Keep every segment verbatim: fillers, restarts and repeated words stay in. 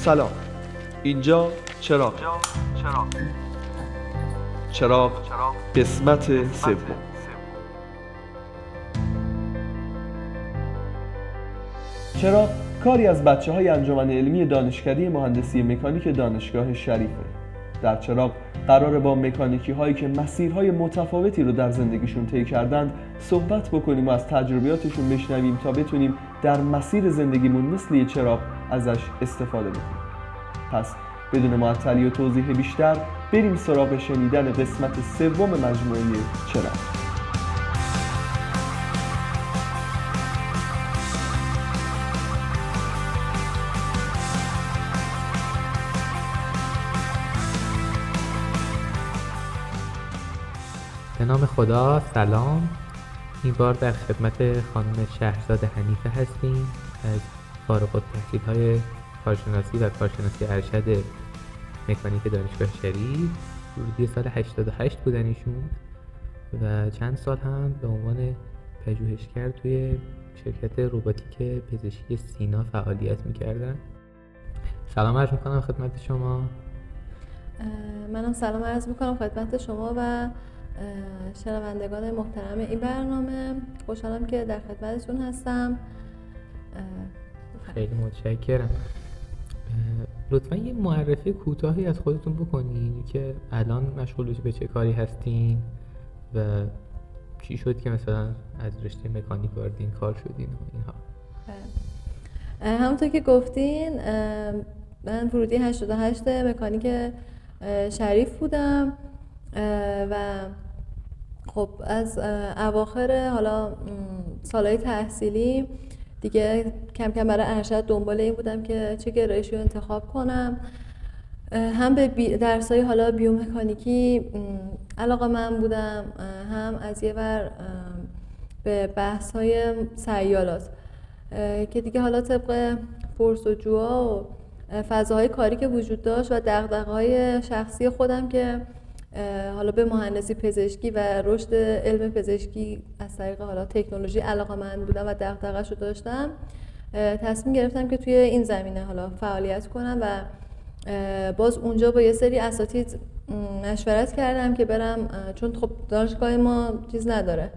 سلام، اینجا چراغ چراغ قسمت سوم. چراغ کاری از بچه های انجمن علمی دانشکده مهندسی مکانیک دانشگاه شریفه. در چراغ قراره با مکانیکی هایی که مسیرهای متفاوتی رو در زندگیشون طی کردند صحبت بکنیم و از تجربیاتشون بشنویم تا بتونیم در مسیر زندگیمون مثل یه چراغ ازش استفاده بکنیم. پس بدون معطلی و توضیح بیشتر بریم سراغ شنیدن قسمت سوم مجموعه چراغ. به نام خدا، سلام. این بار در خدمت خانم شهرزاد حنیفه هستیم از فارغ التحصیل‌های کارشناسی و کارشناسی ارشد مکانیک دانشگاه شریف. ورودی سال هشتاد و هشت بودن ایشون و چند سال هم به عنوان پژوهشگر توی شرکت روباتیک پزشکی سینا فعالیت می‌کردن. سلام عرض می‌کنم خدمت شما. منم سلام عرض می‌کنم خدمت شما و شنوندگان محترم این برنامه. خوشحالم که در خدمتتون هستم. خیلی متشکرم. لطفاً یه معرفی کوتاهی از خودتون بکنین که الان مشغول به چه کاری هستین و چی شد که مثلا از رشته مکانیک وارد این کار شدین و اینها. همونطور که گفتین من ورودی هشتاد و هشت مکانیک شریف بودم و خب از اواخر حالا سالهای تحصیلی دیگه کم کم برای ارشد دنبال این بودم که چه گرایشی رو انتخاب کنم. هم به درسای حالا بیومکانیکی علاقه من بودم، هم از یه ور به بحث‌های سیالات که دیگه حالا طبق پرس‌وجوها و فضاهای کاری که وجود داشت و دغدغه‌های شخصی خودم که حالا به مهندسی پزشکی و رشد علم پزشکی از طریق حالا تکنولوژی علاقه‌مند بودم و دغدغه‌شو داشتم، تصمیم گرفتم که توی این زمینه حالا فعالیت کنم و باز اونجا با یه سری اساتید مشورت کردم که برم، چون خب دانشگاه ما چیز نداره،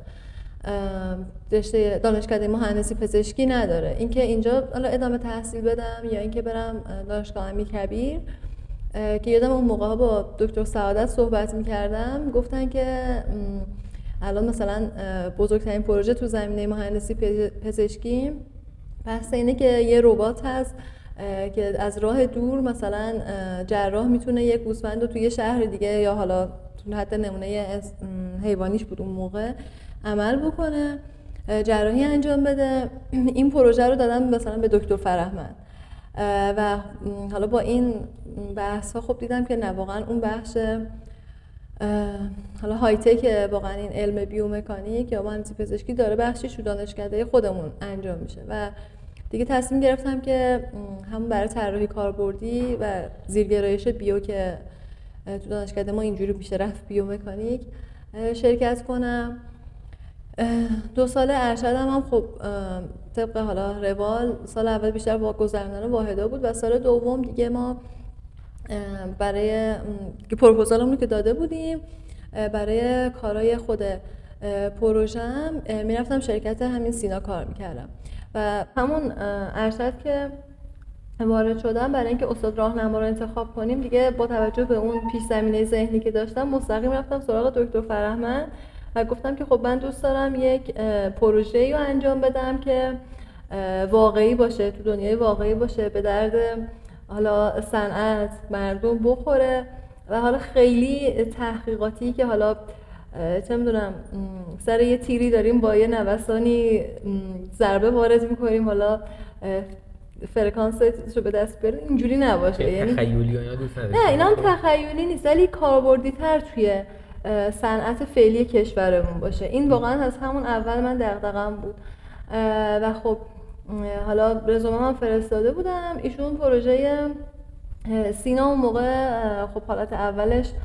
رشته دانشکده مهندسی پزشکی نداره، اینکه اینجا حالا ادامه تحصیل بدم یا اینکه برم دانشگاه امیرکبیر. که یادم اون موقع با دکتر سعادت صحبت می‌کردم، گفتن که الان مثلا بزرگترین پروژه تو زمینه مهندسی پزشکی بحث اینه که یه ربات هست که از راه دور مثلا جراح میتونه یه گوسفند رو توی شهر دیگه یا حالا تو حد نمونه حیوانیش بود اون موقع عمل بکنه، جراحی انجام بده. این پروژه رو دادم مثلا به دکتر فرهمند و حالا با این بحث ها خب دیدم که نه، واقعا اون بخش حالا های تک واقعا این علم بیومکانیک یا مهندسی پزشکی داره بخشی تو دانشکده خودمون انجام میشه و دیگه تصمیم گرفتم که همون برای طراحی کاربردی و زیرگرایش بیو که تو دانشکده ما اینجوری میشه رفت بیومکانیک شرکت کنم. دو سال ارشدم هم خب طبق حالا روال سال اول بیشتر با گذراندن واحدا بود و سال دوم دیگه ما برای پروپوزالمون که داده بودیم برای کارهای خود پروژم میرفتم شرکت همین سینا کار میکردم و همون ارشد که وارد شدم برای اینکه استاد راهنما رو انتخاب کنیم دیگه با توجه به اون پیش زمینه ذهنی که داشتم مستقیم رفتم سراغ دکتر فرهمند و گفتم که خب من دوست دارم یک پروژه‌ای رو انجام بدم که واقعی باشه، تو دنیای واقعی باشه، به درد حالا صنعت مردم بخوره و حالا خیلی تحقیقاتی که حالا چه میدونم سر یه تیری داریم با یه نوسانی ضربه وارد میکنیم حالا فرکانس رو به دست بیاریم، اینجوری نباشه. یعنی تخیلی اینا دوست ندارم. نه اینا هم تخیلی نیست ولی کاربردی تر توی صنعت فعلی کشورمون باشه. این واقعا از همون اول من دغدغه‌ام بود و خب حالا رزومه من فرستاده بودم. ایشون پروژه سینا اون موقع خب حالت اولش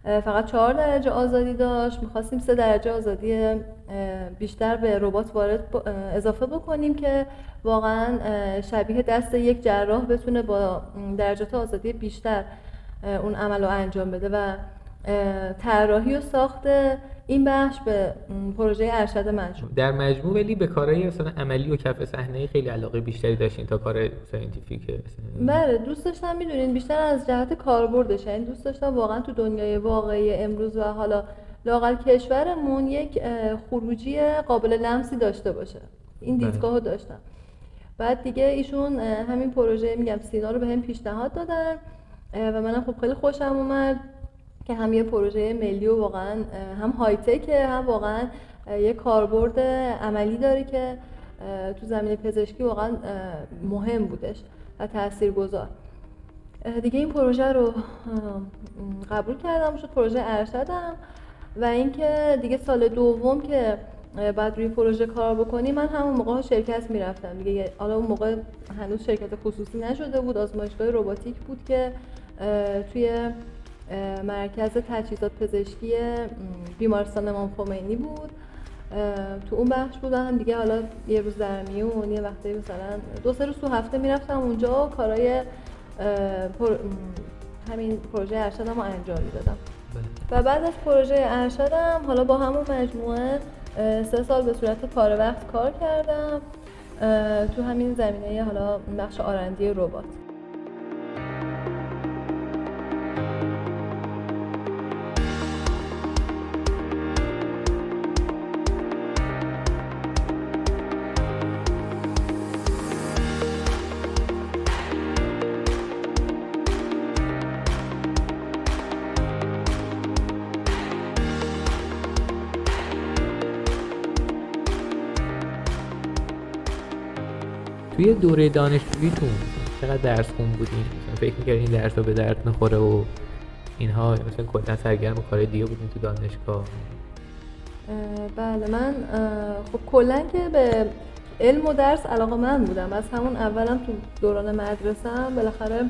فقط چهار درجه آزادی داشت. میخواستیم سه درجه آزادی بیشتر به ربات وارد اضافه بکنیم که واقعا شبیه دست یک جراح بتونه با درجات آزادی بیشتر اون عمل رو انجام بده و طراحی و ساخت این بخش به پروژه ارشد من شد. در مجموع ولی به کارهای مثلا عملی و کف صحنه خیلی علاقه بیشتری داشتین تا کار ساینتیفیک. بله دوست داشتم، میدونین بیشتر از جهت کاربردش، یعنی دوست داشتم واقعا تو دنیای واقعی امروز و حالا لااقل کشورمون یک خروجی قابل لمسی داشته باشه. این دیدگاهو داشتم. بعد دیگه ایشون همین پروژه میگم سینا رو بهم پیشنهاد دادن و منم خب خیلی خوشم اومد که هم یه پروژه ملی و واقعا هم های تکه، هم واقعا یه کاربرد عملی داره که تو زمینه پزشکی واقعا مهم بودش و تاثیرگذار. دیگه این پروژه رو قبول کردم، شد پروژه ارشدم. و اینکه دیگه سال دوم که بعد روی پروژه کار بکنی، من همون موقع شرکت میرفتم دیگه. حالا اون موقع هنوز شرکت خصوصی نشده بود، آزمایشگاه رباتیک بود که توی مرکز تجهیزات پزشکی بیمارستان امام خمینی بود. تو اون بخش بودم دیگه. حالا یه روز در میون، یه وقتی مثلا دو سه روز تو هفته میرفتم اونجا کارهای پر... همین پروژه ارشدم رو انجام میدادم. و بعد از پروژه ارشدم حالا با همون مجموعه سه سال به صورت پاره وقت کار کردم تو همین زمینه حالا بخش آرندی ربات. توی دوره دانشجوییتون چقدر درس خون بودین؟ فکر می‌کردین این درس‌ها به درد نخوره و اینها، مثلا کلا سرگرم کار دیگه بودین تو دانشگاه؟ بله من خب کلا که به علم و درس علاقه‌مند بودم. از همون اولم تو دوران مدرسه‌ام بالاخره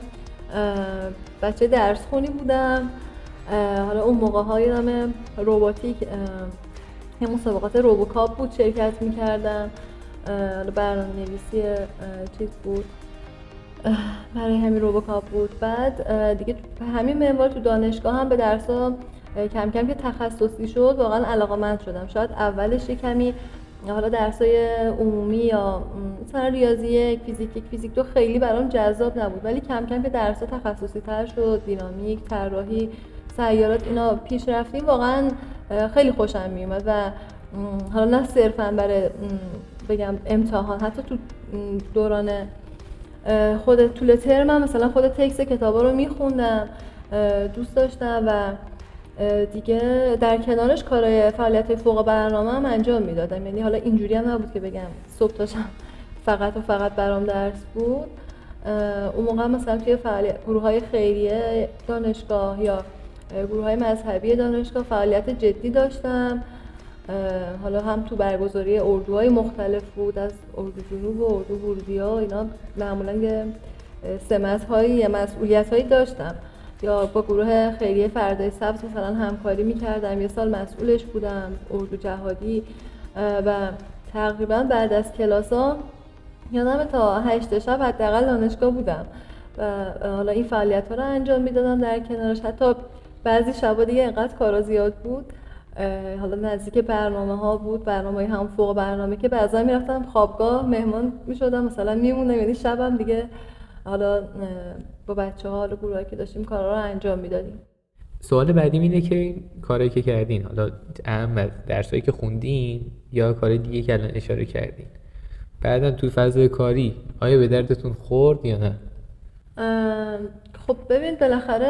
بچه درس خونی بودم. حالا اون موقع‌های نام رباتیک یه مسابقات روبوکاپ بود، شرکت می‌کردم. برنامه‌نویسی چیز بود برای همین روبوکاپ بود. بعد دیگه همین منوال تو دانشگاه هم به درس‌ها کم کم که تخصصی شد واقعا علاقه‌مند شدم. شاید اولش کمی حالا درسای عمومی یا مثلا ریاضی یک، فیزیک یک، فیزیک دو خیلی برام جذاب نبود، ولی کم کم که درس‌ها تخصصی تر شد، دینامیک، طراحی، سیارات، اینا پیش رفتیم، واقعا خیلی خوشم میومد. و حالا نه صرفاً برای بگم امتحان، حتی تو دوران خود طول ترم هم مثلا خود تکست کتابا رو میخوندم، دوست داشتم و دیگه در کنارش کارهای فعالیت فوق برنامه هم انجام میدادم. یعنی حالا اینجوری هم نبود که بگم صبح تا شب فقط و فقط برام درس بود. اون موقع مثلا توی فعالیت گروه‌های خیریه دانشگاه یا گروه‌های مذهبی دانشگاه فعالیت جدی داشتم. حالا هم تو برگزاری اردوهای مختلف بود، از اردو جنوب و اردو ورودیا، اینا معمولا سمت‌هایی یا مسئولیت‌هایی داشتم. یا با گروه خیریه فردای سبز مثلا همکاری می‌کردم، یه سال مسئولش بودم، اردو جهادی. و تقریبا بعد از کلاس‌ها یادم تا هشت شب حداقل دانشگاه بودم و حالا این فعالیت‌ها رو انجام میدادم. در کنارش حتی بعضی شبا دیگه اینقدر کارا زیاد بود، حالا نزدیک برنامه ها بود، برنامه هم فوق برنامه، که بعضا میرفتم خوابگاه مهمان میشدم، مثلا میموندم، یعنی شبم دیگه حالا با بچه ها حالا گروهایی که داشتیم کارا رو انجام میدادیم. سوال بعدیم اینه که کارایی که کردین، حالا اهم از درسایی که خوندین یا کار دیگه که الان اشاره کردین، بعداً تو فضای کاری آیا به دردتون خورد یا نه؟ خب ببین بالاخره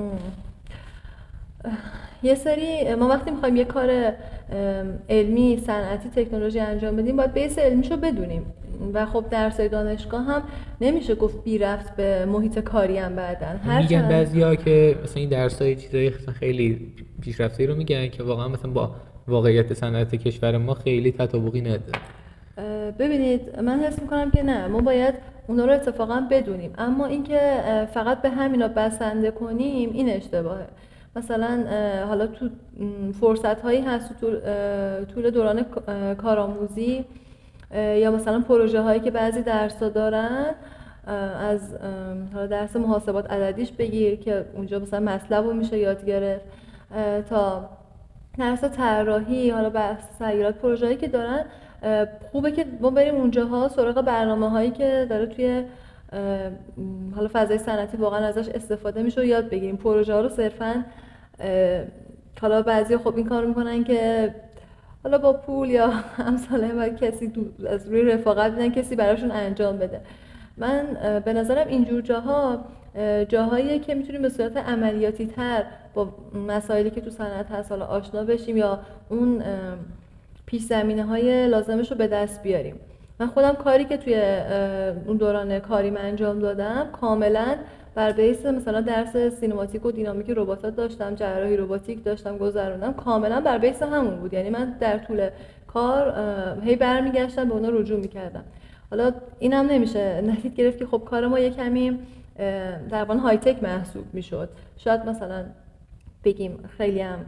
یه سری ما وقتی میخوایم یه کار علمی، صنعتی، تکنولوژی انجام بدیم باید بیس علمیشو بدونیم و خب درسای دانشگاه هم نمیشه گفت بی رفت به محیط کاری هم بعدن. میگن بعضیا که مثلا این درسای چیزای خیلی پیشرفته رو میگن که واقعا مثلا با واقعیت صنعت کشور ما خیلی تطابقی نداره. ببینید من حس میکنم که نه، ما باید اونا رو اتفاقا بدونیم، اما اینکه فقط به همینا بسنده کنیم این اشتباهه. مثلا حالا تو فرصت هایی هست تو طول دوران کارآموزی یا مثلا پروژه هایی که بعضی درس‌ها دارن، از حالا درس محاسبات عددیش بگیر که اونجا مثلا مطلب رو میشه یاد گرفت، تا درس طراحی، حالا بحث سیارات، پروژه هایی که دارن خوبه که ما بریم اونجاها سراغ برنامه هایی که داره توی حالا فضای صنعتی واقعا ازش استفاده میشه و یاد بگیریم. پروژه ها رو صرفاً حالا بعضی خب این کار میکنن که حالا با پول یا امثال باید کسی از روی رفاقت بدن کسی براشون انجام بده. من به نظرم اینجور جاها جاهاییه که میتونیم به صورت عملیاتی تر با مسائلی که تو صنعت هست حالا آشنا بشیم یا اون پیش زمینه های لازمش رو به دست بیاریم. من خودم کاری که توی اون دوران کاریم انجام دادم کاملا بر بیس مثلا درس سینماتیک و دینامیک رباتات داشتم، جراحی رباتیک داشتم گذروندم، کاملا بر بیس همون بود. یعنی من در طول کار هی برمیگشتم به اونا رجوع میکردم. حالا اینم نمیشه نتیجه گرفت که خب کار ما یه کمی در واقع های تک محسوب میشد. شاید مثلا بگیم خیلی هم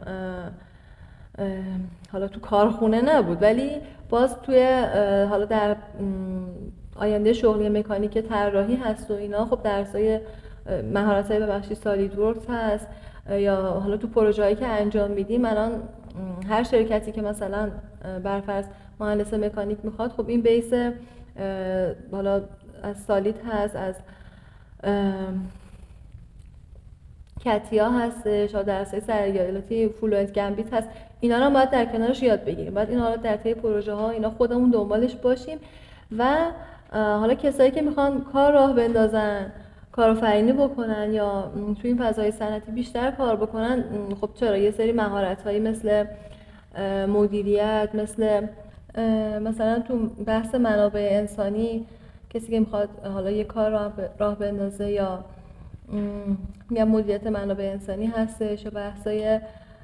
حالا تو کارخونه نبود، ولی باز توی حالا در آینده شغلی مکانیک طراحی هست و اینا خب درسای مهارت‌های ببخشید سالید ورکس هست، یا حالا تو پروژه‌ای که انجام میدیم الان هر شرکتی که مثلا برفرض مهندس مکانیک میخواد خب این بیس حالا از سالید هست، از کتیا هستش، یا درسای سریالاتی فلوئنت گمبیت هست، اینا رو باید در کنارش یاد بگیریم. باید اینا رو در طی پروژه ها اینا خودمون دنبالش باشیم و حالا کسایی که میخوان کار راه بندازن، کارآفرینی بکنن یا توی این فضای صنعتی بیشتر کار بکنن، خب چرا یه سری مهارت‌هایی مثل مدیریت، مثل مثلا تو بحث منابع انسانی کسی که میخواد حالا یه کار راه بندازه یا میگم مدیریت منابع انسانی هستش، یا بحثای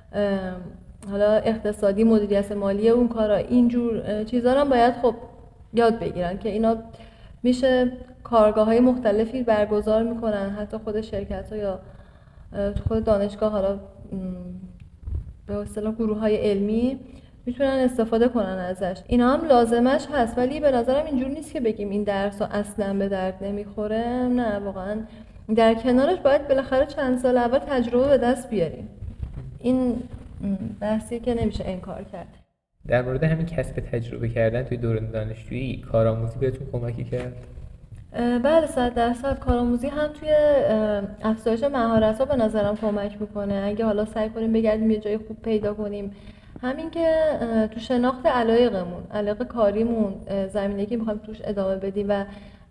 حالا اقتصادی، مدیریت مالی اون کارا، اینجور چیزا رو باید خب یاد بگیرن که اینا میشه کارگاه‌های مختلفی برگزار میکنن، حتی خود شرکت‌ها یا خود دانشگاه حالا به اصطلاح گروه‌های علمی میتونن استفاده کنن ازش. اینا هم لازمش هست، ولی به نظرم اینجور نیست که بگیم این درس اصلا به درد نمیخوره. نه، واقعا در کنارش باید بالاخره چند سال اول تجربه به دست بیاریم. این بحثی که نمیشه انکار کرد. در مورد همین کسب تجربه کردن توی دوران دانشجویی کارآموزی بهتون کمکی کرد؟ بله، صد درصد کارآموزی هم توی افزایش مهارت‌ها به نظرم کمک میکنه. اگه حالا سعی کنیم بگردیم یه جای خوب پیدا کنیم، همین که تو شناخت علایقمون، علایق کاریمون، زمینه‌ای که می‌خوایم توش ادامه بدیم و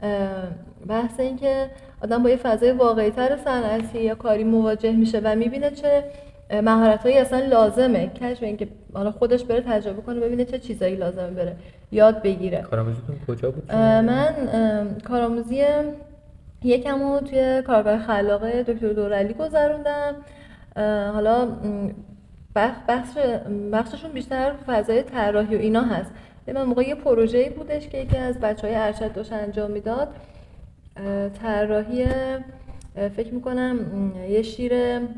بحث این که آدم با یه فضای واقعی‌تر صنعتی یا کاری مواجه میشه و می‌بینه چه مهارت‌هایی اصلا لازمه، کشف این که حالا خودش بره تجربه کنه ببینه چه چیزایی لازمه بره یاد بگیره. کارآموزیتون کجا بود؟ من کارآموزی یکمو توی کارگاه خلاق دکتر دورعلی گذروندم. حالا بخش بخششون بیشتر فضای طراحی و اینا هست. من موقع یه پروژه‌ای بودش که یکی از بچه‌های ارشد داشت انجام میداد، طراحی فکر می‌کنم یه شیر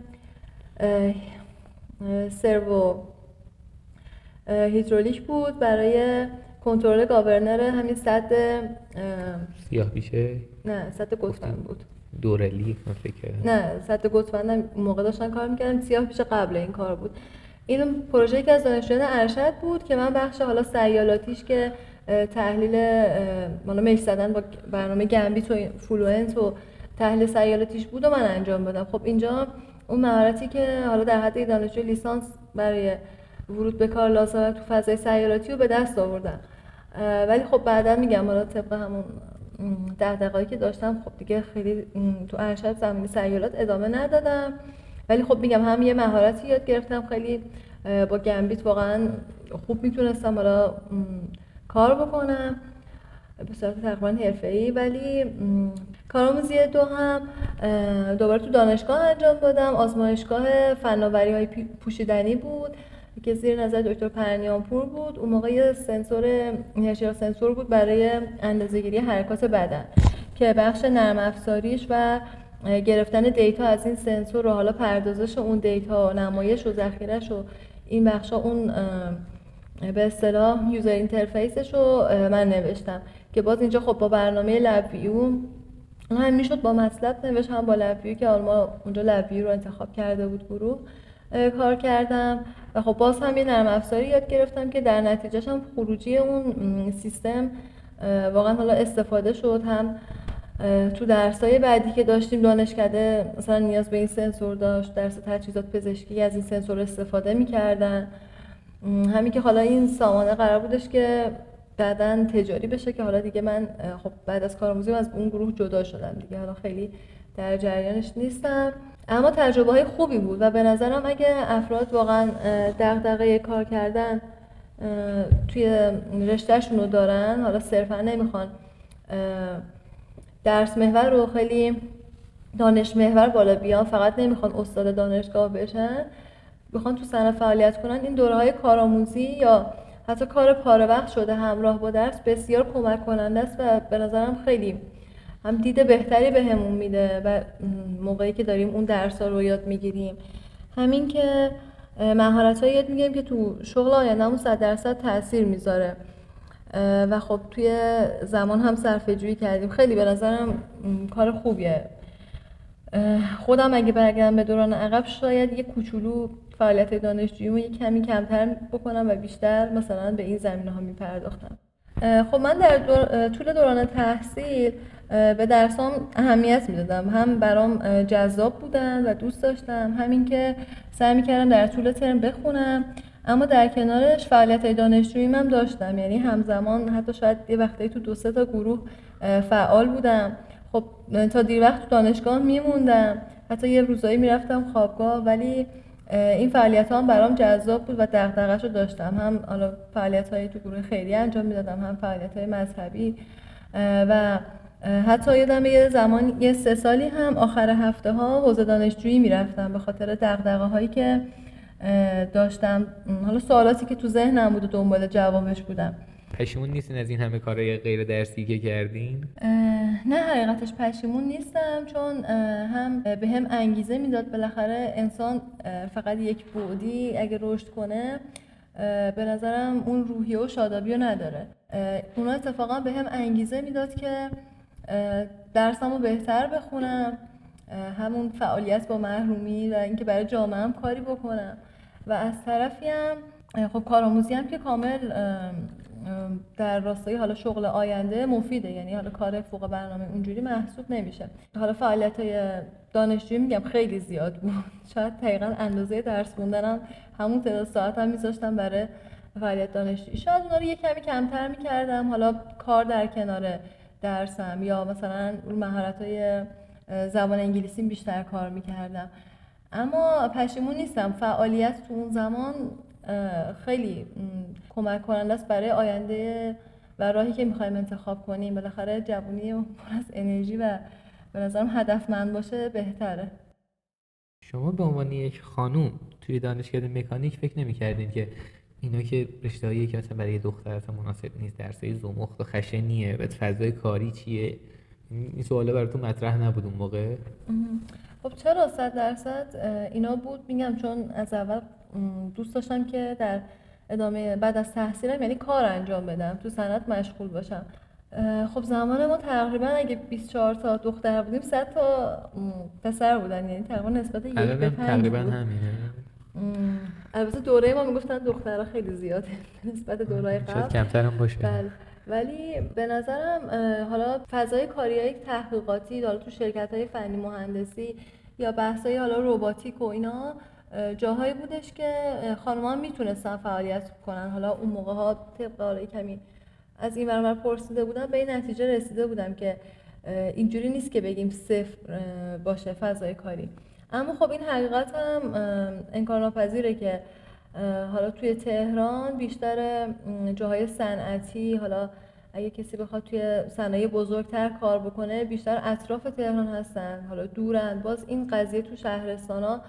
سرو هیدرولیک بود برای کنترل گاورنر همین سد سیاه بیشه؟ نه، سد گوسفند بود. دورعلی من فکر نه، سد گوسفند موقع داشتن کار می‌کردن، سیاه بیشه قبل این کار بود. این پروژه‌ای که از دانشجویان ارشد بود که من بخش حالا سیالاتیش که تحلیل حالا میش زدن با برنامه گمبیت و فلوئنت و تحلیل سیالاتیش بود و من انجام دادم. خب اینجا اون مهارتی که حالا در حد دانشجوی لیسانس برای ورود به کار لازمه تو فضای سیالاتی رو به دست آوردم. ولی خب بعدا میگم حالا طبق همون دغدغه‌ای که داشتم خب دیگه خیلی تو ارشد زمینه سیالات ادامه ندادم. ولی خب میگم هم یه مهارتی یاد گرفتم، خیلی با گمبیت واقعا خوب میتونستم حالا کار بکنم به صورت تقریبا حرفه‌ای. ولی کارآموزی دو هم دوباره تو دانشگاه انجام دادم، آزمایشگاه فناوری‌های پوشیدنی بود که زیر نظر دکتر پرنیانپور بود. اون موقع یه سنسور اینرشیا سنسور بود برای اندازه‌گیری حرکات بدن که بخش نرم افزاریش و گرفتن دیتا از این سنسور و حالا پردازش اون دیتا، نمایش و ذخیره‌ش و این بخشا، اون به اصطلاح یوزر اینترفیسش رو من نوشتم که باز اینجا خب با برنامه لب‌ویو هم میشد با مطلب نوشت، هم با لب‌ویو که ما اونجا لب‌ویو رو انتخاب کرده بود گروه کار کردم و خب باز هم یه نرم افزاری یاد گرفتم که در نتیجهش هم خروجی اون سیستم واقعا حالا استفاده شد. هم تو درسای بعدی که داشتیم دانشکده مثلا نیاز به این سنسور داشت، درس تجهیزات پزشکی از این سنسور استفاده می‌کردن. همین که حالا این سامانه قرار بودش که بعداً تجاری بشه که حالا دیگه من خب بعد از کارآموزی از اون گروه جدا شدم دیگه، حالا خیلی در جریانش نیستم، اما تجربه های خوبی بود و به نظرم اگه افراد واقعا دغدغه کار کردن توی رشتهشون رو دارن، حالا صرفا نمیخوان درس محور رو خیلی دانش محور بالا بیان، فقط نمیخوان استاد دانشگاه بشن، بخوان تو صنعت فعالیت کنن، این دوره‌های کارآموزی یا حتی کار پاره وقت شده همراه با درس بسیار کمک کننده است و به نظرم خیلی هم دید بهتری بهمون میده و موقعی که داریم اون درس‌ها رو یاد میگیریم، همین که مهارت‌های یاد میگیریم که تو شغل آیندهمون صد درصد تأثیر میذاره و خب توی زمان هم صرفه‌جویی کردیم. خیلی به نظرم کار خوبیه. خودم اگه برگردم به دوران عقب شاید یه کوچولو فعالیت دانشجوییمو یه کمی کمتر بکنم و بیشتر مثلا به این زمینه‌ها میپرداختم. خب من در دور... طول دوران تحصیل به درسام اهمیت میدادم، هم برام جذاب بودن و دوست داشتم، همین که سعی میکردم در طول ترم بخونم، اما در کنارش فعالیت دانشجوییم هم داشتم، یعنی همزمان حتی شاید یه وقتایی تو دو سه تا گروه فعال بودم. خب تا دیر وقت تو دانشگاه میموندم، حتی یه روزایی میرفتم خوابگاه، ولی این فعالیت ها هم برام جذاب بود و دغدغه‌شو داشتم. هم حالا فعالیت های تو گروه خیریه انجام میدادم، هم فعالیت های مذهبی و حتی یادم یه زمان یه سه سالی هم آخر هفته ها حوزه دانشجویی میرفتم به خاطر دغدغه هایی که داشتم، حالا سوالاتی که تو ذهنم بود و دنبال جوابش بودم. پشیمون نیستین از این همه کارهای غیر درسی که کردین؟ نه حقیقتش پشیمون نیستم، چون هم به هم انگیزه میداد. بالاخره انسان فقط یک بعدی اگه رشد کنه به نظرم اون روحیه و شادابی رو نداره. اونا اتفاقا به هم انگیزه میداد که درسمو بهتر بخونم، همون فعالیت با محرومی و اینکه برای جامعه هم کاری بکنم و از طرفی هم خب کارآموزی هم که کامل در راستای حالا شغل آینده مفیده، یعنی حالا کار فوق برنامه اونجوری محسوب نمیشه. حالا فعالیت‌های دانشجویی میگم خیلی زیاد بود، شاید دقیقاً اندازه درس خوندنم همون تعداد ساعتم میذاشتم برای فعالیت دانشجویی، شاید اونا رو یه کمی کمتر میکردم، حالا کار در کنار درسم یا مثلا اون مهارت‌های زبان انگلیسی بیشتر کار میکردم. اما پشیمون نیستم، فعالیت تو اون زمان خیلی کمک کننده است برای آینده و راهی که میخوایم انتخاب کنیم. بالاخره جوونی پر از انرژی و به نظرم هدفمند باشه بهتره. شما به عنوان یک خانوم توی دانشکده مکانیک فکر نمی‌کردین که اینا که رشته‌ای که مثلا برای دختر اصلا مناسب نیست، درسای زمخت و خشنیه، بعد فضای کاری چیه؟ این سوالا براتون مطرح نبود اون موقع؟ خب چرا صد درصد اینا بود، میگم چون از اول دوست داشتم که در ادامه بعد از تحصیلم یعنی کار انجام بدم، تو صنعت مشغول باشم. خب زمان ما تقریبا اگه بیست و چهار تا دختر بودیم صد تا پسر بودن، یعنی تقریبا نسبت یک به پنج تقریبا بود. همینه. البته دوره ما میگفتن دخترها خیلی زیاده نسبت دورهای قبل، شاید کمتر هم باشه. بله، ولی به نظرم حالا فضای کاریایی تحقیقاتی حالا تو شرکت‌های فنی مهندسی یا بحث‌های حالا رباتیک و اینا جاهایی بودش که خانم‌ها میتونستن فعالیت کنن. حالا اون موقع‌ها طبق حالا کمی از این ور پرسیده بودم، به این نتیجه رسیده بودم که اینجوری نیست که بگیم صفر باشه فضای کاری. اما خب این حقیقت هم انکارناپذیره که حالا توی تهران بیشتر جاهای صنعتی، حالا اگه کسی بخواد توی صنایع بزرگتر کار بکنه بیشتر اطراف تهران هستن، حالا دورن. باز این قضیه تو شهرستانا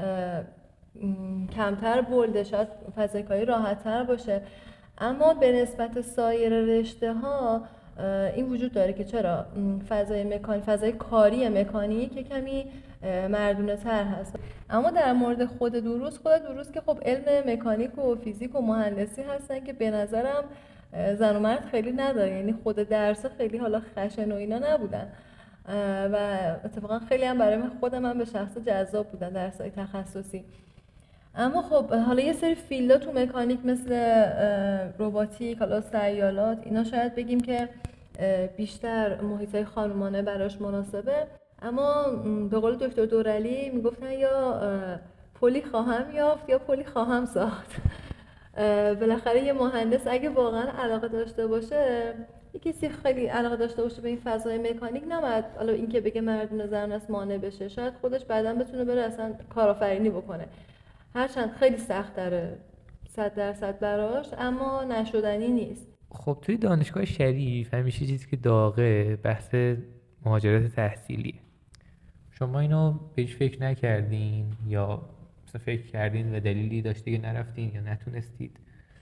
کمتر بولده، شاید فضای کاری راحت‌تر باشه. اما به نسبت سایر رشته ها این وجود داره که چرا فضای مکانیک، فضای کاری مکانیک که کمی مردونه تر هست. اما در مورد خود دروس، خود دروس که خب علم مکانیک و فیزیک و مهندسی هستن که به نظرم زن و مرد خیلی نداره، یعنی خود درس خیلی حالا خشن و اینا نبودن و اتفاقا خیلی هم برای من خود من به شخص جذاب بودن درسای تخصصی. اما خب حالا یه سری فیلدها تو مکانیک مثل رباتیک، حالا سیالات، اینا شاید بگیم که بیشتر محیطای خانمانه براش مناسبه. اما به قول دکتر دورعلی میگفتن یا پلی خواهم یافت یا پلی خواهم ساخت. بالاخره یه مهندس اگه واقعا علاقه داشته باشه، یه کسی خیلی علاقه داشته باشه به این فضای مکانیک، نباید حالا این که بگه مردونه زن است مانع بشه. شاید خودش بعداً بتونه بره اصلا کارآفرینی بکنه، هرچند خیلی سخت داره صد درصد براش، اما نشدنی نیست. خب توی دانشگاه شریف همیشه چیزی که داغه بحث مهاجرت تحصیلیه. شما اینو بهش فکر نکردین یا مثلا فکر کردین و دلیلی داشته که نرفتین یا نتونستید؟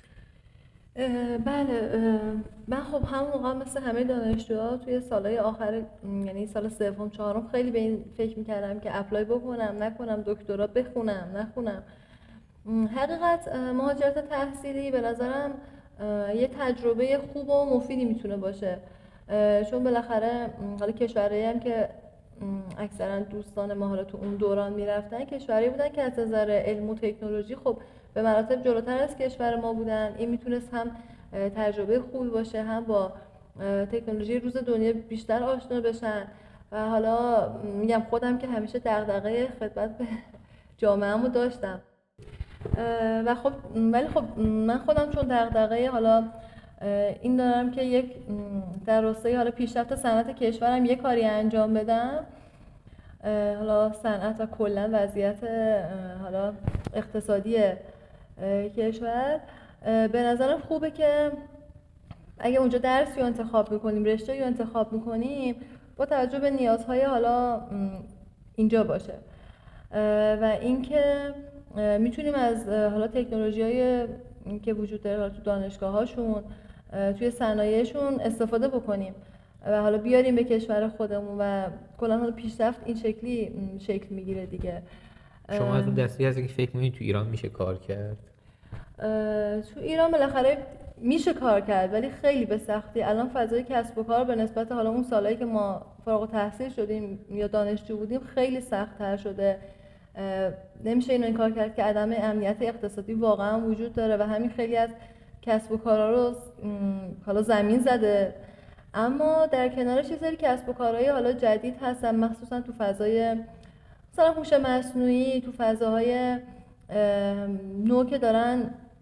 بله، من خب همون موقع مثل همه دانشجوها توی سالهای آخر، یعنی سال سوم چهارم، خیلی به این فکر میکردم که اپلای بکنم نکنم، دکترا بخونم نخونم. حقیقت مهاجرت تحصیلی به نظرم یه تجربه خوب و مفیدی میتونه باشه، چون بالاخره حالا کشورهایی هم که اکثرا دوستان ما حالا تو اون دوران میرفتن کشورهایی بودن که از نظر علم و تکنولوژی خب به مراتب جلوتر از کشور ما بودن. این میتونست هم تجربه خوبی باشه، هم با تکنولوژی روز دنیا بیشتر آشنا بشن. و حالا میگم خودم که همیشه دغدغه خدمت به جامعه‌مو داشتم و خب ولی خب من خودم چون دغدغه حالا این دارم که یک در راستای حالا پیشرفت صنعت کشورم یک کاری انجام بدم، حالا صنعت و کلا وضعیت حالا اقتصادی کشور، به نظرم خوبه که اگه اونجا درسی رو انتخاب میکنیم، رشته رو انتخاب میکنیم، با توجه به نیازهای حالا اینجا باشه و اینکه میتونیم از حالا تکنولوژی‌های که وجود داره تو دانشگاه‌هاشون، توی صنایعشون استفاده بکنیم و حالا بیاریم به کشور خودمون و کلا حالا پیشرفت این شکلی شکل میگیره دیگه. شما از اون دستی هستی که فکر می‌کنید تو ایران میشه کار کرد؟ تو ایران بالاخره میشه کار کرد ولی خیلی به سختی. الان فضای کسب و کار به نسبت حالا اون سالایی که ما فارغ التحصیل شدیم یا دانشجو بودیم خیلی سخت‌تر شده. نمیشه اینو انکار کرد که عدم امنیت اقتصادی واقعا وجود داره و همین خیلی از کسب و کارها رو حالا زمین زده. اما در کنارش یه سری کسب و کارهای حالا جدید هستن، مخصوصا تو فضای مثلا هوش مصنوعی، تو فضاهای نو که دارن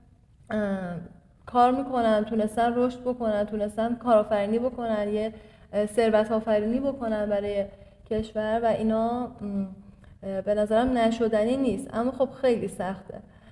کار میکنن، تونستن رشد بکنن، تونستن کارآفرینی بکنن، یه ثروت آفرینی بکنن برای کشور و اینا به نظرم نشدنی نیست، اما خب خیلی سخته.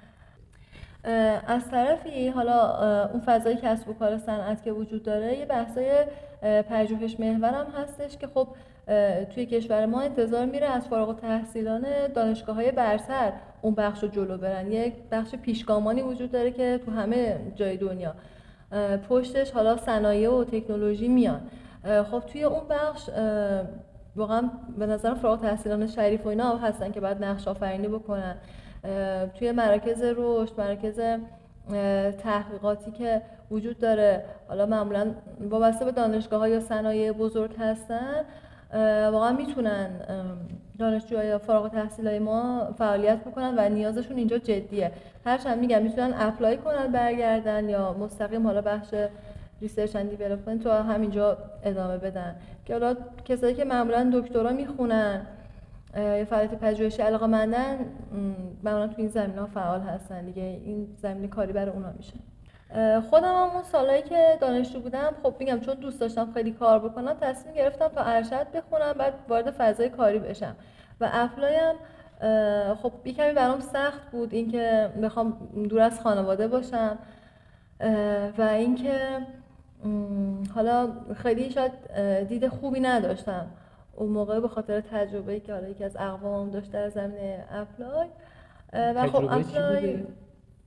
از طرفی حالا اون فضای کسب و کار صنعت که وجود داره یه بحثای پژوهش محور هم هستش که خب توی کشور ما انتظار میره از فارغ التحصیلان دانشگاه‌های برتر اون بخش رو جلو برن. یک بخش پیشگامانی وجود داره که تو همه جای دنیا پشتش حالا صنایع و تکنولوژی میان. خب توی اون بخش واقعا به نظر فارغ التحصیلان شریف و اینا هستن که باید نقش آفرینی بکنن. توی مراکز رشد، مراکز تحقیقاتی که وجود داره حالا معمولا وابسته به دانشگاه‌ها یا صنایع بزرگ هستن، واقعا میتونن دانشجوهای فارغ التحصیلای ما فعالیت بکنن و نیازشون اینجا جدیه. هرچند میگم میتونن اپلای کنن برگردن یا مستقیم حالا بخش ریسرچ اند دیولپمنت تو همینجا ادامه بدن که حالا کسایی که معمولا دکترا میخونن یا فعالیت پژوهشی علاقه‌مندن معمولا تو این زمینه‌ها فعال هستن دیگه. این زمینه کاری برای اونا میشه. خودم هم اون سالایی که دانشجو بودم خب میگم چون دوست داشتم خیلی کار بکنم تصمیم گرفتم تا ارشد بخونم بعد وارد فضای کاری بشم و اپلایم خب یه کمی برام سخت بود اینکه بخوام دور از خانواده باشم و اینکه حالا خیلی شاید دید خوبی نداشتم اون موقع به خاطر تجربه‌ای که حالا یکی از اقوامم داشت در زمینه اپلای و خب اپلای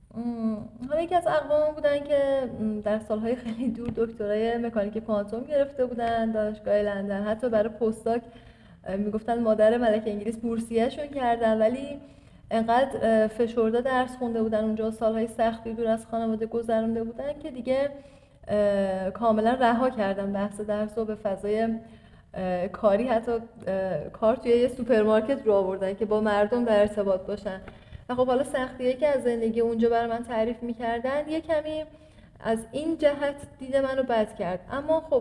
حالا یکی از اقوام بودن که در سالهای خیلی دور دکترای مکانیک کوانتوم گرفته بودن دانشگاه لندن، حتی برای پستاک میگفتن مادر ملک انگلیس بورسیه‌شون کردن، ولی انقدر فشرده درس خونده بودن اونجا، سالهای سختی دور از خانواده گذرونده بودن که دیگه کاملا رها کردن بحث درس و به فضای کاری، حتی کار توی یه سوپرمارکت رو آوردن که با مردم در ارتباط باشن. و خب حالا سختیه که از زندگی اونجا برای من تعریف میکردن یه کمی از این جهت دیده منو بد کرد. اما خب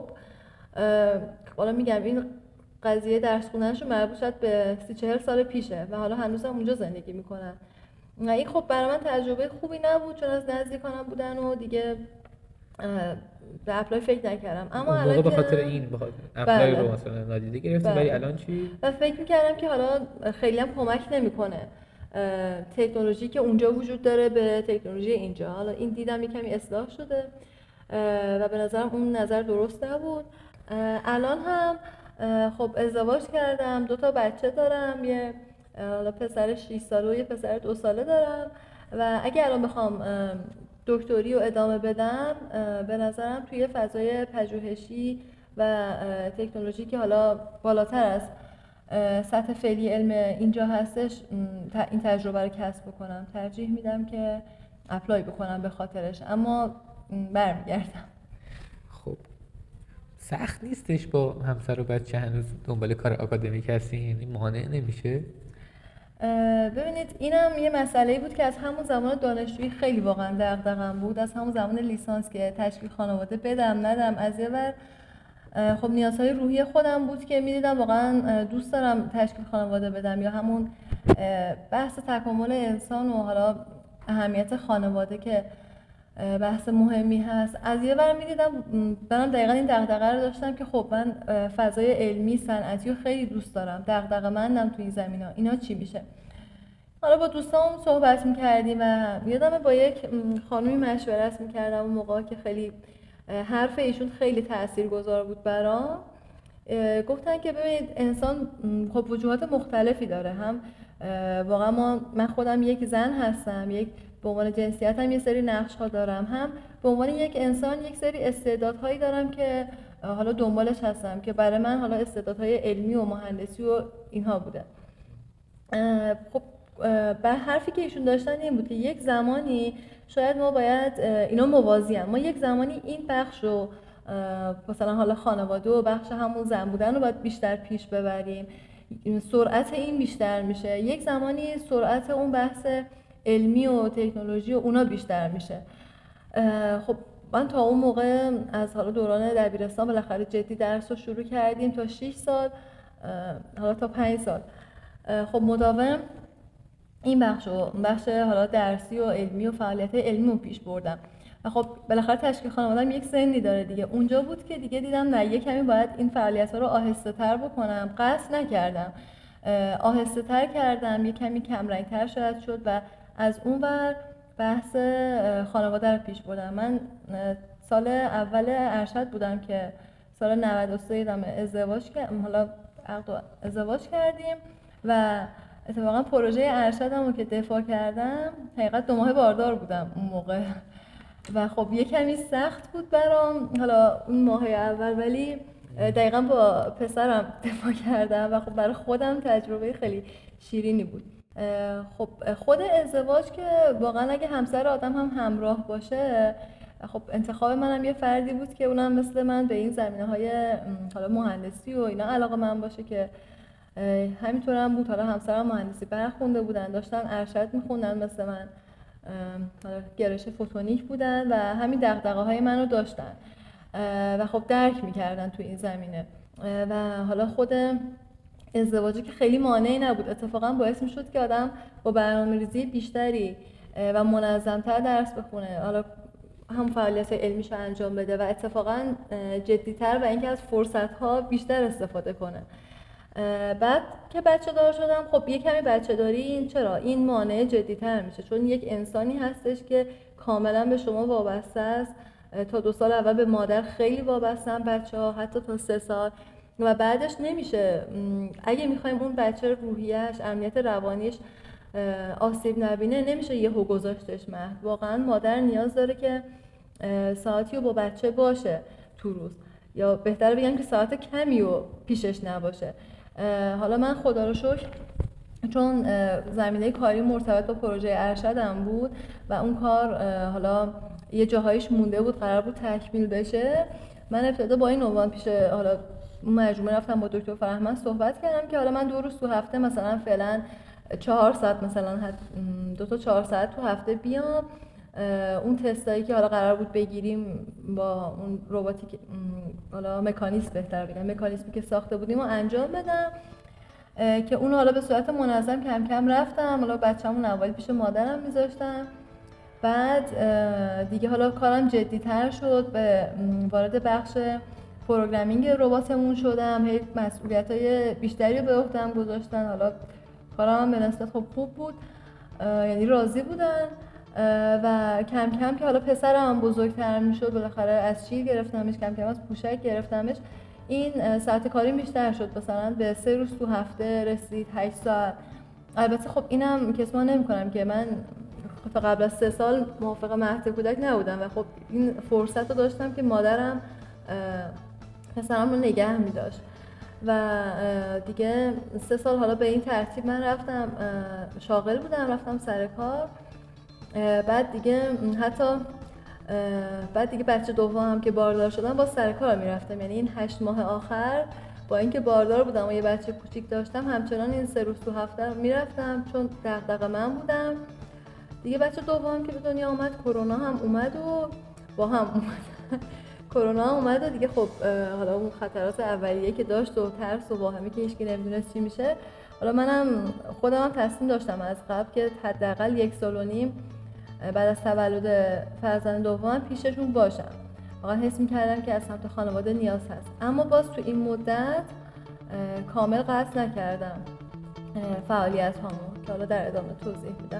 حالا میگم این قضیه درس خوندنشو مربوط شد به سی چهل سال پیشه و حالا هنوزم اونجا زندگی میکنن. این خب برای من تجربه خوبی نبود چون از نزدیکانم بودن و دیگه به اپلای فکر نکردم. اما الان به خاطر این به خاطر اپلای رو مثلا نادیده گرفتی، ولی الان چی؟ و فکر میکردم که حالا خیلی هم کمک نمیکنه تکنولوژی که اونجا وجود داره به تکنولوژی اینجا. حالا این دیدم یه کمی اصلاح شده و به نظرم اون نظر درست نبود. الان هم خب ازدواج کردم، دو تا بچه دارم، یه حالا پسر شش ساله و یه پسر دو ساله دارم و اگه الان بخوام دکتری رو ادامه بدم به نظرم توی فضای پژوهشی و تکنولوژی که حالا بالاتر از سطح فعلی علم اینجا هستش این تجربه رو کسب بکنم. ترجیح میدم که اپلای بکنم به خاطرش، اما برمیگردم. خب سخت نیستش با همسر و بچه هنوز دنبال کار آکادمیک هستی؟ یعنی مانع نمیشه؟ ببینید اینم یه مسئله بود که از همون زمان دانشجویی خیلی واقعا دغدغه‌ام بود، از همون زمان لیسانس که تشکیل خانواده بدم ندم. از یه ور خب نیازهای روحی خودم بود که میدیدم واقعا دوست دارم تشکیل خانواده بدم، یا همون بحث تکامل انسان و حالا اهمیت خانواده که بحث مهمی هست. از یه ور میدیدم برام دقیقا این دغدغه رو داشتم که خب من فضای علمی صنعتی رو خیلی دوست دارم، دغدغه مندم تو این زمینا، اینا چی میشه؟ حالا با دوستام صحبت میکردیم و یادم با یک خانومی مشورت میکردم اون موقع که خیلی حرف ایشون خیلی تاثیرگذار بود برام. گفتن که ببینید انسان خب وجوهات مختلفی داره، هم واقعا ما من خودم یک زن هستم، یک به عنوان جنسیتم یه سری نقش‌ها دارم، هم به عنوان یک انسان یک سری استعدادهایی دارم که حالا دنبالش هستم که برای من حالا استعدادهای علمی و مهندسی و اینها بوده. خب بر حرفی که ایشون داشتن این بود که یک زمانی شاید ما باید اینا موازی هم. ما یک زمانی این بخش رو مثلا حالا خانواده و بخش همون زن بودن رو باید بیشتر پیش ببریم، سرعت این بیشتر میشه. یک زمانی سرعت اون بحث علمی و تکنولوژی و اونا بیشتر میشه. خب من تا اون موقع از حالا دوران دبیرستان بالاخره جدی درس رو شروع کردیم تا شش سال، حالا تا پنج سال خب مداوم این بخش و بخش حالا درسی و علمی و فعالیت علمی رو پیش بردم و خب بالاخره تشکیل خانواده‌ام یک سنی داره دیگه. اونجا بود که دیگه دیدم نه یه کمی باید این فعالیت‌ها رو آهسته‌تر بکنم. قصد نکردم، آهسته‌تر کردم، یه کمی کمرنگ‌تر شاید شد و از اون ور بحث خانواده رو پیش بردم. من سال اول ارشد بودم که سال نود و سه دم ازدواج کردم، حالا عقد ازدواج کردیم و اتفاقا پروژه ارشدم رو که دفاع کردم حقیقت دو ماه باردار بودم اون موقع و خب یه کمی سخت بود برام حالا اون ماه اول، ولی دقیقا با پسرم دفاع کردم و خب برای خودم تجربه خیلی شیرینی بود. خب خود ازدواج که واقعا اگه همسر آدم هم همراه باشه، خب انتخاب منم یه فردی بود که اونم مثل من به این زمینه‌های حالا مهندسی و اینا علاقه من باشه که همینطورم بود. حالا همسرم مهندسی برخونده بودن، داشتن ارشد میخوندن مثل من، حالا گرایش فوتونیک بودن و همین دغدغه‌های منو داشتن و خب درک میکردن تو این زمینه و حالا خود ازدواجی که خیلی مانعی نبود، اتفاقا باعث میشد که آدم با برنامه‌ریزی بیشتری و منظم‌تر درس بخونه، حالا هم فعالیت علمیشو انجام بده و اتفاقا جدی‌تر و اینکه از فرصت‌ها بیشتر استفاده کنه. بعد که بچه دار شدم خب یه کمی بچه داری این چرا این مانع جدی‌تر میشه، چون یک انسانی هستش که کاملا به شما وابسته است. تا دو سال اول به مادر خیلی وابستن بچه‌ها، حتی تا سه سال و بعدش نمیشه. اگه میخوایم اون بچه روحیه‌اش، امنیت روانیش آسیب نبینه نمیشه یهو گذاشتش مهد. واقعا مادر نیاز داره که ساعتی رو با بچه باشه تو روز، یا بهتره بگم که ساعت کمی رو پیشش نباشه. حالا من خدا رو شکر چون زمینه کاری مرتبط با پروژه ارشدم بود و اون کار حالا یه جاهایش مونده بود، قرار بود تکمیل بشه، من ابتدا با این عنوان پیش حالا اون مجموعه رفتم با دکتر فرهمند صحبت کردم که حالا من دو روز تو هفته مثلا فعلا چهار ساعت مثلا دو تا چهار ساعت تو هفته بیام اون تستایی که حالا قرار بود بگیریم با اون رباتی که حالا مکانیزم بهتر بگم مکانیزمی که ساخته بودیم و انجام بدم که اون حالا به صورت منظم کم کم رفتم. حالا بچه‌مون اول پیش مادرم میذاشتم، بعد دیگه حالا کارم جدی‌تر شد، به وارد بخش پروگرامینگ رباتمون شدم، هی مسئولیت‌های بیشتری رو به عهده‌ام گذاشتن. حالا کارم به نسبت خب خوب بود، یعنی راضی بودن و کم کم که حالا پسرم بزرگتر میشد، بالاخره از شیر گرفتمش، کم کم از پوشک گرفتمش، این ساعت کاری بیشتر شد، مثلا به سه روز تو هفته رسید، هشت ساعت. البته خب اینم کسمان نمی کنم که من تا قبل از سه سال موافق مهد کودک نبودم و خب این فرصت رو داشتم که مادرم پسرم رو نگه می داشت و دیگه سه سال حالا به این ترتیب من رفتم شاغل بودم، رفتم سر کار. بعد دیگه حتی بعد دیگه بچه دومم که باردار شدم با سر کار میرفتم، یعنی این هشت ماه آخر با اینکه باردار بودم و یه بچه کوچیک داشتم همچنان این سه روز تو هفته میرفتم چون دغدغه من بودم. دیگه بچه دومم که به دنیا اومد کرونا هم اومد و با هم اومد کرونا هم اومد و دیگه خب حالا اون خطرات اولیه که داشت و ترس و واهمه که هیچکی نمیدونست چی میشه، حالا منم خودم هم تصمیم داشتم از قبل که حداقل یک سال و نیم بعد از تولد فرزند دومم پیششون باشم. واقعا حس می‌کردم که از سمت خانواده نیاز هست، اما باز تو این مدت کامل قطع نکردم فعالیت‌هامو که حالا در ادامه توضیح میدم.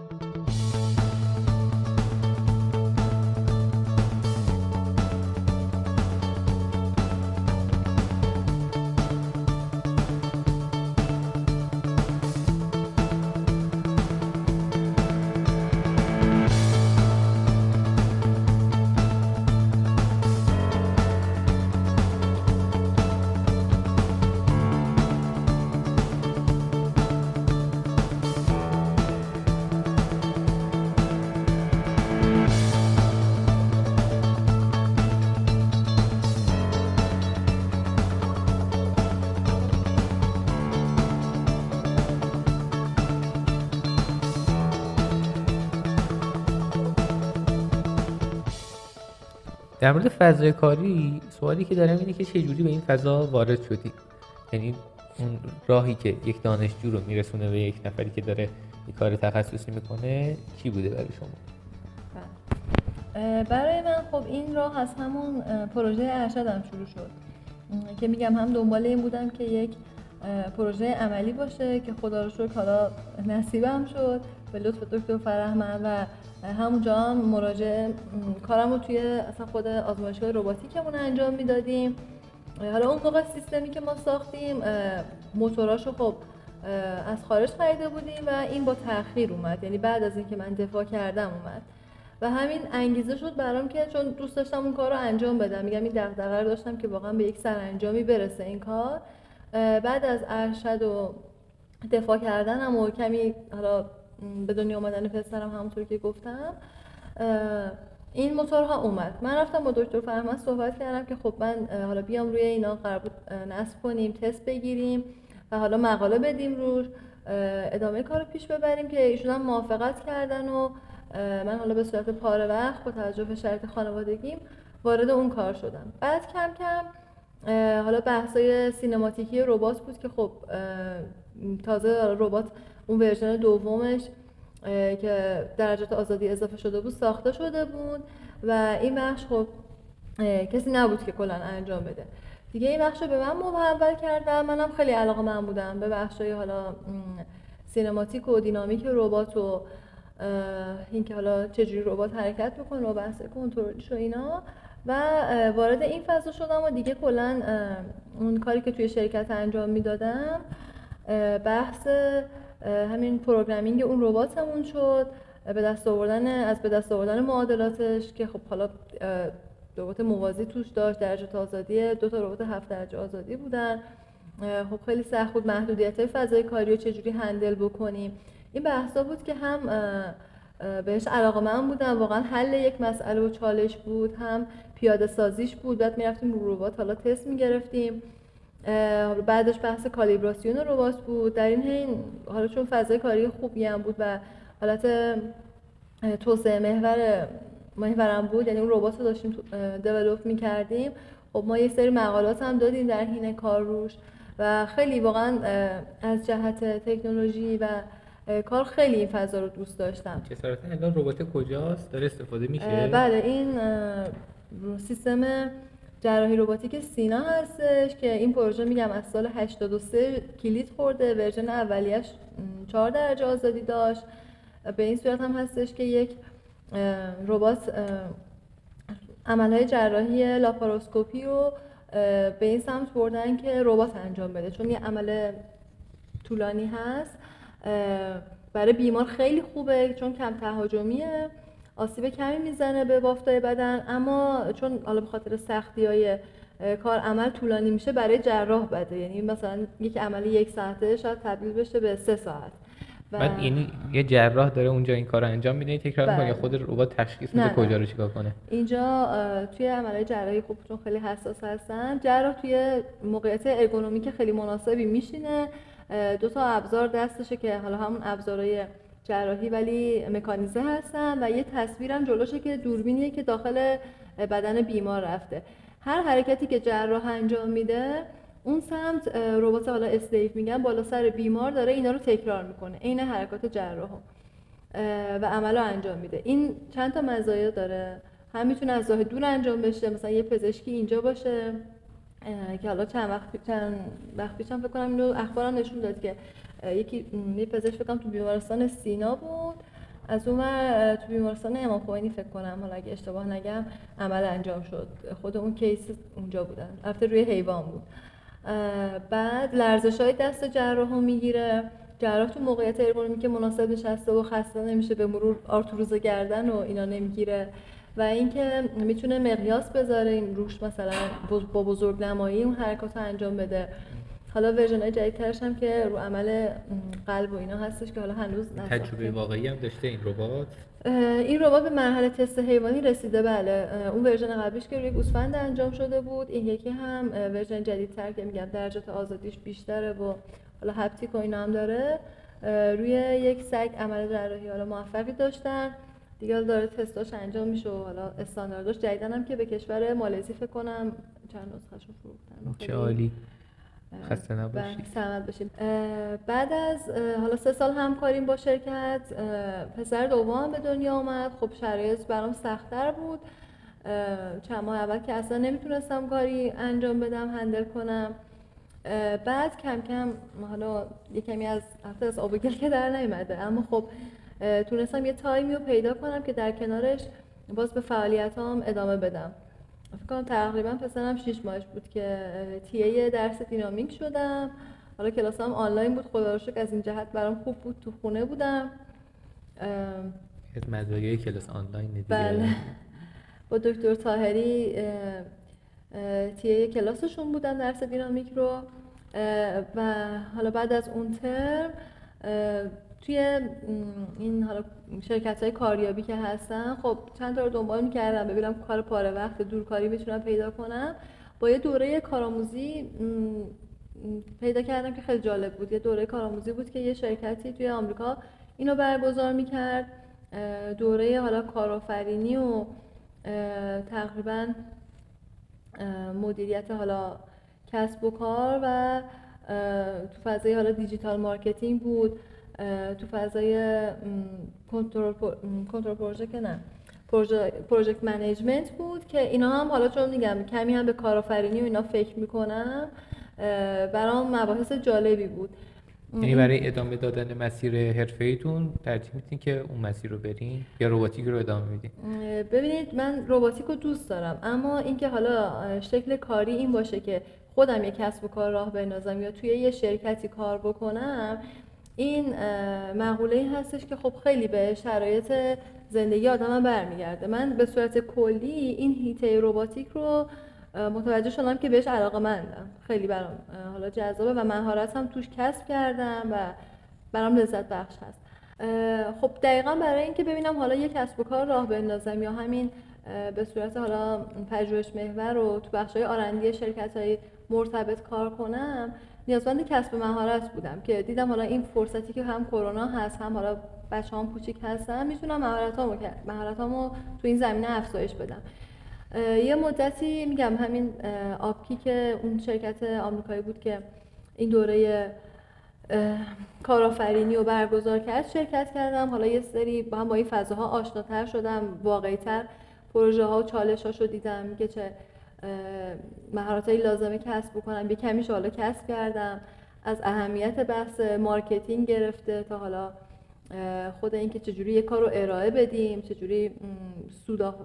در مورد فضای کاری سوالی که دارم اینه که چه جوری به این فضا وارد شدی؟ یعنی اون راهی که یک دانشجو رو میرسونه به یک نفری که داره یک کار تخصصی میکنه چی بوده برای شما؟ برای من خب این راه از همون پروژه ارشدم شروع شد که میگم هم دنبال این بودم که یک پروژه عملی باشه که خدا رو شکر حالا نصیبم شد به لطف دکتر فرهمند و همونجا هم مراجعه کارم رو توی اصلا خود آزمایشگاه رباتیکمون انجام میدادیم. حالا اون موقع سیستمی که ما ساختیم موتوراشو خب از خارج خریده بودیم و این با تأخیر اومد، یعنی بعد از اینکه من دفاع کردم اومد و همین انگیزه شد برام که چون دوست داشتم اون کار رو انجام بدم، میگم این دغدغه رو داشتم که واقعا به یک سرانجامی برسه این کار. بعد از ارشد و دفاع کردنم و کمی حالا به دنیا اومدن پسرم همونطور که گفتم این موتورها اومد. من رفتم با دکتر فرهمند صحبت کردم که خب من حالا بیام روی اینا قرار بود نصب کنیم، تست بگیریم و حالا مقاله بدیم روش، ادامه کارو پیش ببریم که ایشون هم موافقت کردن و من حالا به صورت پاره وقت با توجه به شرایط خانوادگیم وارد اون کار شدم. بعد کم کم حالا بحثای سینماتیکی ربات بود که خب تازه ربات اون ورژن دومش که درجات آزادی اضافه شده بود ساخته شده بود و این بخش خب کسی نبود که کلا انجام بده دیگه. این بخش رو به من محول کرد و منم خیلی علاقه‌مند بودم به بخشای حالا سینماتیک و دینامیک ربات و اینکه حالا چجوری ربات حرکت میکنه و بحث کنترلش و اینا و وارد این فضا شدم و دیگه کلا اون کاری که توی شرکت انجام میدادم بحث همین پروگرامینگ اون رباتمون شد، به دست آوردن از به دست آوردن معادلاتش که خب حالا ربات موازی توش داشت، درجه آزادی دو تا ربات هفت درجه آزادی بودن. خب خیلی سخت بود محدودیت‌های فضای کاری رو چجوری هندل بکنیم. این بحثا بود که هم بهش علاقه‌مند بودم، واقعا حل یک مسئله و چالش بود، هم پیاده سازیش بود. بعد میرفتیم رو ربات حالا تست میگرفتیم، بعدش بحث کالیبراسیون ربات بود. در این حین حالا چون فضای کاری خوبی هم بود و حالت توسعه محور محورم بود، یعنی اون ربات رو داشتیم دیولپ می‌کردیم، خب ما یه سری مقالات هم دادیم در حین کار روش و خیلی واقعا از جهت تکنولوژی و کار خیلی این فضا رو دوست داشتم. جسارتا الان ربات کجاست؟ داره استفاده میشه؟ بله، این سیستم جراحی رباتیک سینا هستش که این پروژه میگم از سال هشتاد و سه کلید خورده. ورژن اولیش چهار درجه آزادی داشت. به این صورت هم هستش که یک ربات عملهای جراحی لاپاروسکوپی رو به این سمت بردن که ربات انجام بده، چون یه عمل طولانی هست. برای بیمار خیلی خوبه چون کم تهاجمیه، آسیب کمی میزنه به بافتای بدن، اما چون حالا به خاطر سختی‌های کار عمل طولانی میشه برای جراح بده. یعنی مثلا یک عمل یک ساعته شاید تبدیل بشه به سه ساعت. بعد این یه جراح داره اونجا این کارو انجام میده، تکرار می‌کنه یا خود ربات تشخیص میده کجا رو چیکار کنه؟ اینجا توی عملهای جراحی خوب چون خیلی حساس هستن، جراح توی موقعیت ارگونومیک خیلی مناسبی میشینه، دو تا ابزار دستشه که حالا همون ابزارهای جراحی ولی مکانیزه هستن و یه تصویرم جلوشه که دوربینیه که داخل بدن بیمار رفته. هر حرکتی که جراح انجام میده اون سمت ربات حالا اسلیف میگن بالا سر بیمار داره اینا رو تکرار میکنه، عین حرکات جراح و عملو انجام میده. این چند تا مزایا داره، هم میتونه از راه دور انجام بشه، مثلا یه پزشکی اینجا باشه که حالا چند وقت چند وقت پیشم فکر کنم اینو اخبارم نشون داد که یکی یه پزشک فکر کنم تو بیمارستان سینا بود، از اون ور تو بیمارستان امام خمینی فکر کنم، حالا اگه اشتباه نگم، عمل انجام شد. خود اون کیس اونجا بودن، البته روی حیوان بود. بعد لرزش‌های دست جراحو میگیره، جراح تو موقعیت ارگونومیک که مناسب نشسته و خسته نمیشه، به مرور آرتروز گردن و اینا نمیگیره و اینکه میتونه مقیاس بذاره این روش، مثلا با بزرگنمایی اون حرکات رو انجام بده. حالا ورژن‌های جدیدترش هم که رو عمل قلب و اینا هستش که حالا هنوز تجربه واقعی هم داشته این ربات. این ربات به مرحله تست حیوانی رسیده. بله، اون ورژن قبلیش که روی گوسفند انجام شده بود، این یکی هم ورژن جدیدتر که میگم درجات آزادیش بیشتره و حالا هپتیک و اینا هم داره، روی یک سگ عمل جراحی حالا موفقی داشتن دیگه، داره تستاش انجام میشه و حالا استاندارداش جدیدن هم که به کشور مالزی فکر کنم چند نسخه‌شو فروختن. چه عالی، خسته نباشید. سلامت باشید. بعد از حالا سه سال همکاریم با شرکت، پسر دوم به دنیا اومد. خب شرایط برام سخت‌تر بود، چند ماه اول که اصلا نمیتونستم کاری انجام بدم، هندل کنم. بعد کم کم حالا یه کمی از هفته از آب و گل که در نیومده، اما خب تونستم یه تایمی رو پیدا کنم که در کنارش باز به فعالیتام ادامه بدم. فکر کنم تقریبا پسرم شش ماهش بود که تی ای درس دینامیک شدم. حالا کلاسام آنلاین بود، خدا رو شکر از این جهت برام خوب بود، تو خونه بودم. از مزایای کلاس آنلاین دیگه. بله، با دکتر طاهری تی ای کلاسشون بودم درس دینامیک رو و حالا بعد از اون ترم توی این حالا شرکت‌های کاریابی که هستن، خب چند تا رو دنبال می‌کردم ببینم کار پاره وقت دورکاری میتونم پیدا کنم. با یه دوره کارآموزی پیدا کردم که خیلی جالب بود. یه دوره کارآموزی بود که یه شرکتی توی آمریکا اینو برگزار می‌کرد، دوره حالا کارآفرینی و تقریباً مدیریت حالا کسب و کار و تو فضای حالا دیجیتال مارکتینگ بود، تو فضای کنترل کنترل پروژه که نه پروژکت منیجمنت بود که اینا هم حالا چون میگم کمی هم به کارآفرینی و اینا فکر میکنم، برام مباحث جالبی بود. یعنی برای ادامه دادن مسیر حرفه‌ایتون ترجیح میدین که اون مسیر رو برین یا رباتیک رو ادامه میدین؟ ببینید من رباتیک رو دوست دارم، اما اینکه حالا شکل کاری این باشه که خودم یک کسب و کار راه بندازم یا توی یه شرکتی کار بکنم، این مقوله‌ای هستش که خب خیلی به شرایط زندگی آدم برمیگرده. من به صورت کلی این هیته رباتیک رو متوجه شدم که بهش علاقه‌مندم، خیلی برام حالا جذابه و مهارتم توش کسب کردم و برام لذت بخش هست. خب دقیقاً برای اینکه ببینم حالا یک کسب و کار راه بندازم یا همین به صورت حالا پژوهش محور رو تو بخش‌های آرندی شرکت‌های مرتبط کار کنم، نیازمند کسب مهارت بودم که دیدم حالا این فرصتی که هم کرونا هست هم حالا بچه‌هام کوچیک هستن، میتونم مهارتامو مهارتامو تو این زمینه افزایش بدم. یه مدتی میگم همین آپکی که اون شرکت آمریکایی بود که این دوره کارآفرینی رو برگزار کرد شرکت کردم. حالا یه سری با هم با این فضاها آشناتر شدم، واقعی‌تر پروژه ها و چالش هاشو دیدم که چه مهارتایی لازمه کسب بکنم. یه کمیش حالا کسب کردم، از اهمیت بحث مارکتینگ گرفته تا حالا خود این که چجوری یه کار رو ارائه بدیم، چجوری سود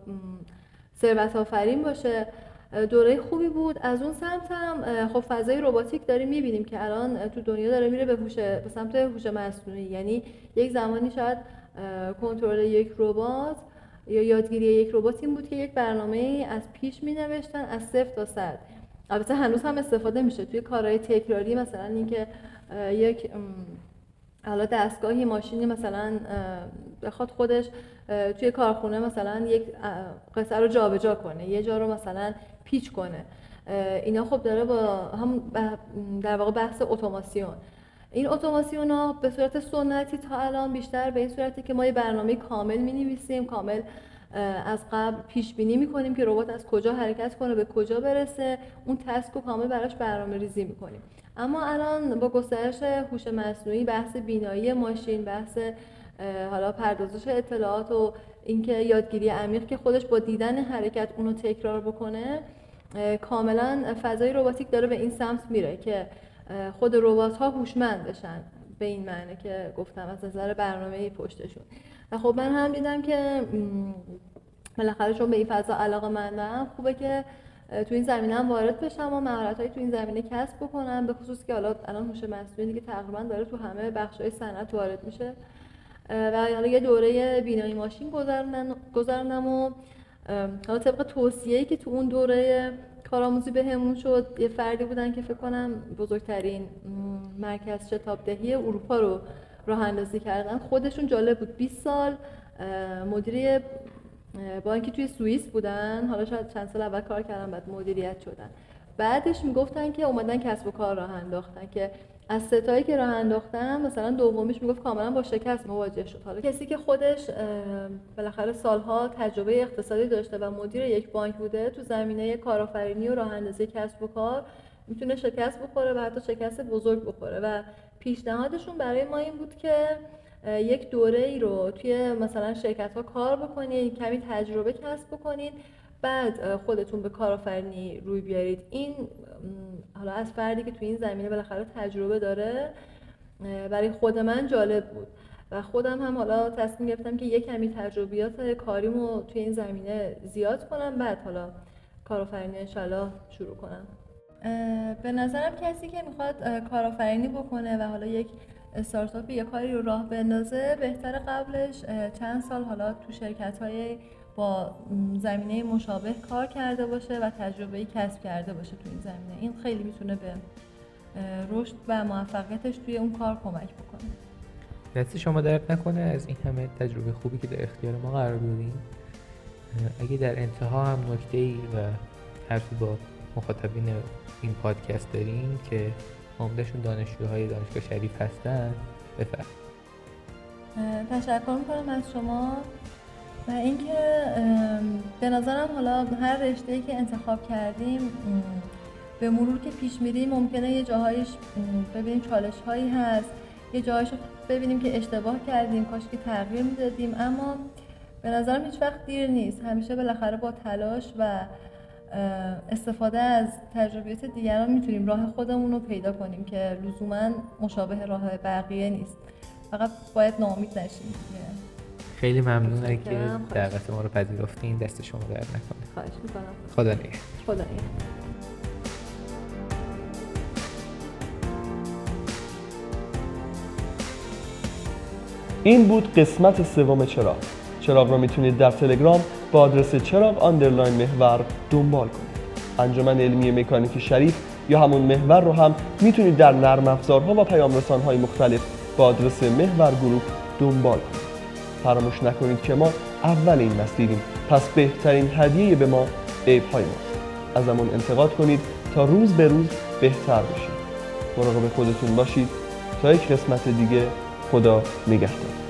ثروت آفرین باشه. دوره خوبی بود. از اون سمت هم خب فضای رباتیک داریم میبینیم که الان تو دنیا داره میره به هوش به سمت هوش مصنوعی. یعنی یک زمانی شاید کنترل یک ربات یا یادگیری یک ربات این بود که یک برنامه از پیش مینوشتن از صفر تا صد. البته هنوز هم استفاده میشه توی کارهای تکراری، مثلا اینکه یک حالا دستگاهی ماشینی مثلا بخواد خودش توی کارخونه مثلا یک قطعه رو جابجا کنه، یه جا رو مثلا پیچ کنه، اینا خب داره با هم در واقع بحث اتوماسیون. این اتوماسیون ها به صورت سنتی تا الان بیشتر به این صورتی که ما یه برنامه کامل می‌نویسیم، کامل از قبل پیش بینی می‌کنیم که ربات از کجا حرکت کنه به کجا برسه، اون تسک رو کامل براش برنامه‌ریزی می‌کنیم. اما الان با گسترش هوش مصنوعی، بحث بینایی ماشین، بحث حالا پردازش اطلاعات و اینکه یادگیری عمیق که خودش با دیدن حرکت اونو تکرار بکنه، کاملا فضای رباتیک داره به این سمت میره که خود ربات‌ها هوشمند بشن، به این معنی که گفتم از نظر برنامه‌ای پشتشون. و خب من هم دیدم که بالاخره چون به این فضا علاقه‌مندم، خوبه که تو این زمینه هم وارد بشم و مهارت‌های تو این زمینه کسب بکنم، به خصوص که حالا الان هوش مصنوعی دیگه تقریبا داره تو همه بخش‌های صنعت وارد میشه. و حالا یه دوره بینایی ماشین گذروندم گذروندم و حالا طبق توصیه‌ای که تو اون دوره کارآموزی بهمون شد، یه فردی بودن که فکر کنم بزرگترین مرکز شتابدهی اروپا رو راه اندازی کردن. خودشون جالب بود، بیست سال مدیر بانکی توی سوئیس بودن، حالا شاید چند سال اول کار کردن بعد مدیریت شدن. بعدش میگفتن که اومدن کسب و کار راه انداختن که از ستایی که راه انداختن مثلا دومیش میگفت کاملا با شکست مواجه شد. حالا کسی که خودش بالاخره سالها تجربه اقتصادی داشته و مدیر یک بانک بوده، تو زمینه کارآفرینی و راه اندازی کسب و کار میتونه شکست بخوره و حتی شکست بزرگ بخوره. و پیشنهادشون برای ما این بود که یک دوره ای رو توی مثلا شرکت ها کار بکنید، کمی تجربه کسب بکنید، بعد خودتون به کارآفرینی روی بیارید. این حالا از فردی که توی این زمینه بالاخره تجربه داره برای خود من جالب بود و خودم هم حالا تصمیم گرفتم که یک کمی تجربیات کاریمو توی این زمینه زیاد کنم، بعد حالا کارآفرینی انشالله شروع کنم. به نظرم کسی که میخواد کارآفرینی بکنه و حالا یک استارتاپی یا کاری رو راه بندازه، بهتره قبلش چند سال حالا تو شرکت‌های با زمینه مشابه کار کرده باشه و تجربه‌ای کسب کرده باشه تو این زمینه. این خیلی میتونه به رشد و موفقیتش توی اون کار کمک بکنه. دست شما درد نکنه از این همه تجربه خوبی که در اختیار ما قرار دادین. اگه در انتها هم نکته‌ای و حرفی با مخاطبین این پادکست دارین که عمده‌شون دانشجوهای دانشگاه شریف هستن، بفرمایید. تشکر می‌کنم از شما و اینکه به نظرم حالا هر رشته‌ای که انتخاب کردیم به مرور که پیش میریم ممکنه یه جاهایش ببینیم چالش‌هایی هست، یه جاهایش ببینیم که اشتباه کردیم، کاش که تغییر میدادیم، اما به نظرم هیچ وقت دیر نیست. همیشه بالاخره با تلاش و استفاده از تجربیات دیگران میتونیم راه خودمون رو پیدا کنیم که لزوماً مشابه راه بقیه نیست. فقط باید ناامید نشیم. خیلی ممنونم که دعوت ما رو پذیرفتین. دست شما درد نکنه. خواهش می‌کنم. خدا نگهدار. خدا نگهدار. این بود قسمت سوم چراغ. چراغ را میتونید در تلگرام با آدرس چراغ آندرلاین محور دنبال کنید. انجمن علمی مکانیک شریف یا همون محور رو هم میتونید در نرم افزارها و پیام رسان‌های مختلف با آدرس محور گروه دنبال کنید. فراموش نکنید که ما اول این نسلیم، پس بهترین هدیه به ما عیب‌های ماست. ازمون انتقاد کنید تا روز به روز بهتر بشید. مراقب خودتون باشید تا یک قسمت دیگه. خدا نگهدار.